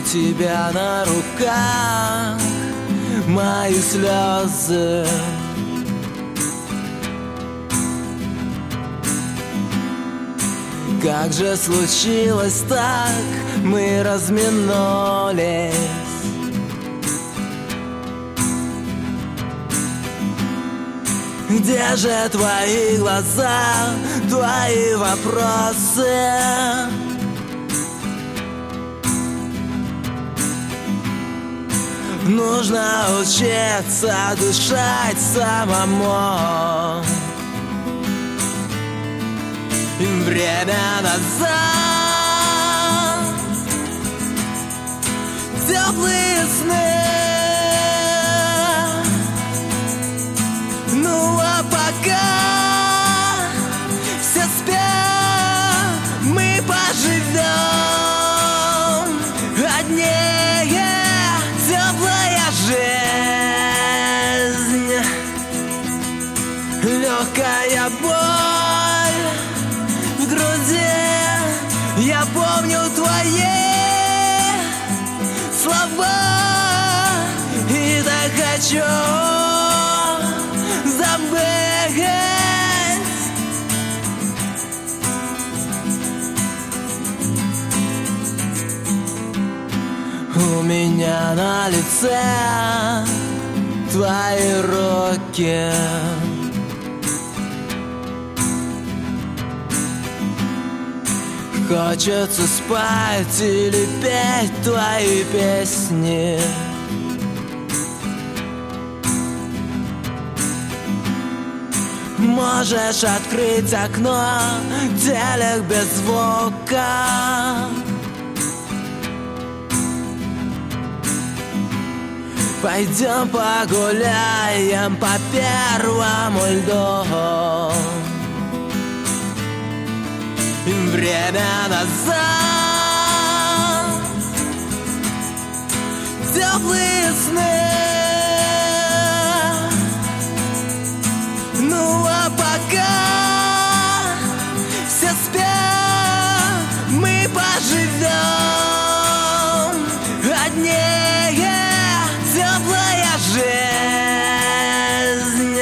тебя на руках мои слезы. Как же случилось так, мы разминулись? Где же твои глаза, твои вопросы? Нужно учиться дышать самому. Время назад, теплые сны. Ну а пока все спят, мы поживем. Одни теплая жизнь, легкая боль в груди. Я помню твои слова и так хочу забыть. У меня на лице твои руки. Хочется спать или петь твои песни. Можешь открыть окно, телек без звука. Пойдем погуляем по первому льду. Время назад, теплые сны. Ну а пока все спят, мы поживем. Одни теплая жизнь,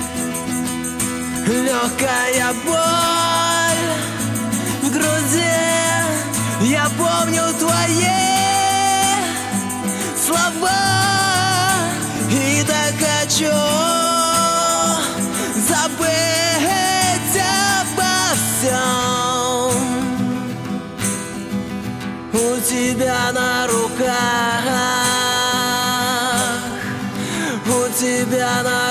легкая боль в груди. Я помню твои слова и так хочу забыть обо всем. У тебя на руках, у тебя на